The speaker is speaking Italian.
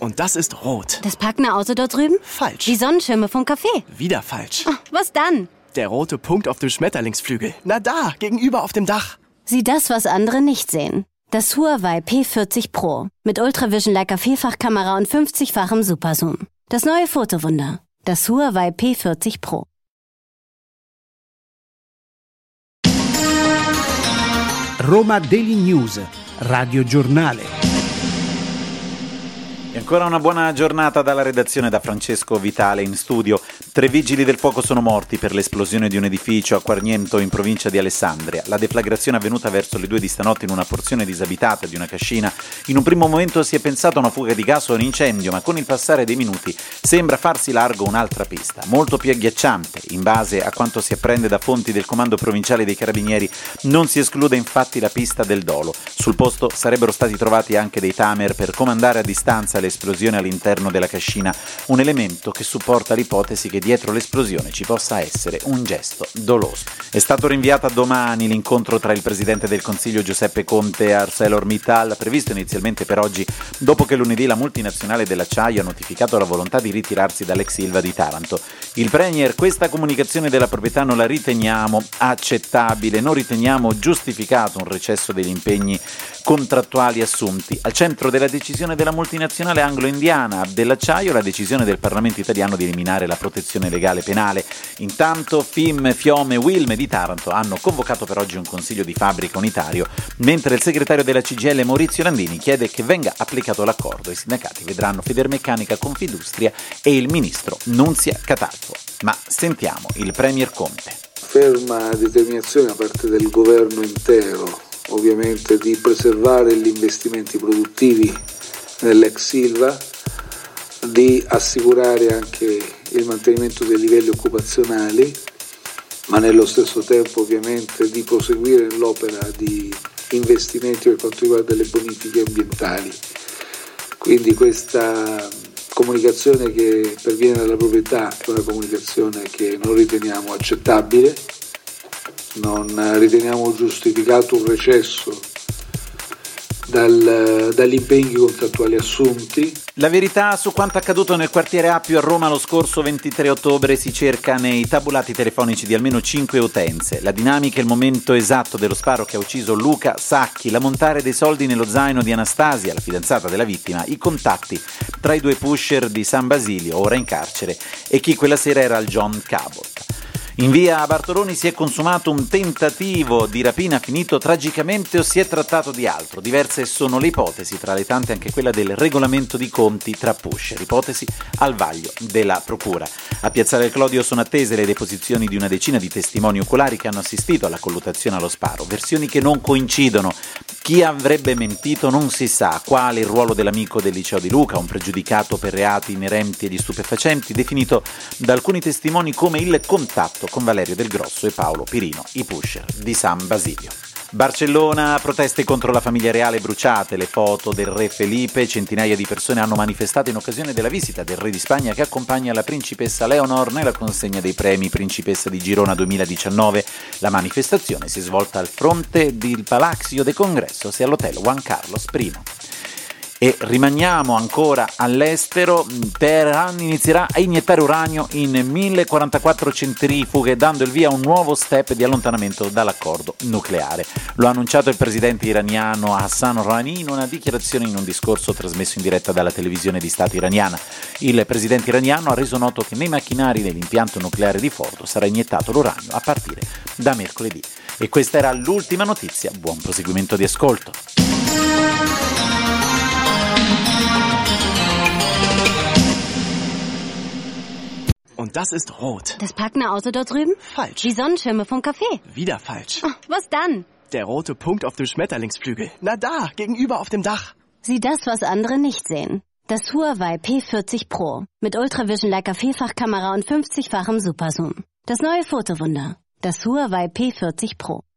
Und das ist rot. Das parkende Auto dort drüben? Falsch. Die Sonnenschirme vom Café? Wieder falsch. Oh, was dann? Der rote Punkt auf dem Schmetterlingsflügel. Na da, gegenüber auf dem Dach. Sieh das, was andere nicht sehen. Das Huawei P40 Pro. Mit Ultravision Leica Vielfachkamera und 50-fachem Superzoom. Das neue Fotowunder. Das Huawei P40 Pro. Roma Daily News, Radio Giornale. E ancora una buona giornata dalla redazione da Francesco Vitale in studio. 3 vigili del fuoco sono morti per l'esplosione di un edificio a Quarniento in provincia di Alessandria. La deflagrazione è avvenuta verso le 2 di stanotte in una porzione disabitata di una cascina. In un primo momento si è pensato a una fuga di gas o un incendio, ma con il passare dei minuti sembra farsi largo un'altra pista, molto più agghiacciante. In base a quanto si apprende da fonti del Comando Provinciale dei Carabinieri, non si esclude infatti la pista del dolo. Sul posto sarebbero stati trovati anche dei tamer per comandare a distanza l'esplosione all'interno della cascina, un elemento che supporta l'ipotesi che dietro l'esplosione ci possa essere un gesto doloso. È stato rinviato a domani l'incontro tra il presidente del Consiglio Giuseppe Conte e ArcelorMittal, previsto inizialmente per oggi, dopo che lunedì la multinazionale dell'acciaio ha notificato la volontà di ritirarsi dall'ex Ilva di Taranto. Il Premier: questa comunicazione della proprietà non la riteniamo accettabile, non riteniamo giustificato un recesso degli impegni contrattuali assunti. Al centro della decisione della multinazionale anglo-indiana dell'acciaio la decisione del Parlamento italiano di eliminare la protezione legale penale. Intanto FIM, FIOM e WILM di Taranto hanno convocato per oggi un consiglio di fabbrica unitario, mentre il segretario della CGIL Maurizio Landini chiede che venga applicato l'accordo. I sindacati vedranno Federmeccanica, Confindustria e il ministro Nunzia Catalfo. Ma sentiamo il Premier Conte. Ferma determinazione da parte del governo intero, ovviamente, di preservare gli investimenti produttivi nell'ex Ilva, di assicurare anche il mantenimento dei livelli occupazionali, ma nello stesso tempo ovviamente di proseguire nell'opera di investimenti per quanto riguarda le bonifiche ambientali. Quindi questa comunicazione che perviene dalla proprietà è una comunicazione che non riteniamo accettabile, non riteniamo giustificato un recesso dagli impegni contrattuali assunti. La verità su quanto accaduto nel quartiere Appio a Roma lo scorso 23 ottobre si cerca nei tabulati telefonici di almeno 5 utenze. La dinamica e il momento esatto dello sparo che ha ucciso Luca Sacchi, l'ammontare dei soldi nello zaino di Anastasia, la fidanzata della vittima, i contatti tra i 2 pusher di San Basilio, ora in carcere, e chi quella sera era il John Cabot. In via Bartoloni si è consumato un tentativo di rapina finito tragicamente o si è trattato di altro? Diverse sono le ipotesi, tra le tante anche quella del regolamento di conti tra pusher, ipotesi al vaglio della procura. A Piazzale Clodio sono attese le deposizioni di una decina di testimoni oculari che hanno assistito alla colluttazione allo sparo, versioni che non coincidono. Chi avrebbe mentito non si sa, quale il ruolo dell'amico del liceo di Luca, un pregiudicato per reati inerenti agli stupefacenti, definito da alcuni testimoni come il contatto con Valerio Del Grosso e Paolo Pirino, i pusher di San Basilio. Barcellona, proteste contro la famiglia reale bruciate, le foto del re Felipe, centinaia di persone hanno manifestato in occasione della visita del re di Spagna che accompagna la principessa Leonor nella consegna dei premi Principessa di Girona 2019. La manifestazione si è svolta al fronte del Palacio de Congressos e all'hotel Juan Carlos I. E rimaniamo ancora all'estero. Teheran inizierà a iniettare uranio in 1044 centrifughe, dando il via a un nuovo step di allontanamento dall'accordo nucleare. Lo ha annunciato il presidente iraniano Hassan Rouhani in una dichiarazione in un discorso trasmesso in diretta dalla televisione di Stato iraniana. Il presidente iraniano ha reso noto che nei macchinari dell'impianto nucleare di Fordo sarà iniettato l'uranio a partire da mercoledì. E questa era l'ultima notizia. Buon proseguimento di ascolto. Und das ist rot. Das parkende Auto dort drüben? Falsch. Die Sonnenschirme vom Café? Wieder falsch. Oh, was dann? Der rote Punkt auf dem Schmetterlingsflügel. Na da, gegenüber auf dem Dach. Sieh das, was andere nicht sehen. Das Huawei P40 Pro. Mit Ultravision Leica Vielfachkamera und 50-fachem Superzoom. Das neue Fotowunder. Das Huawei P40 Pro.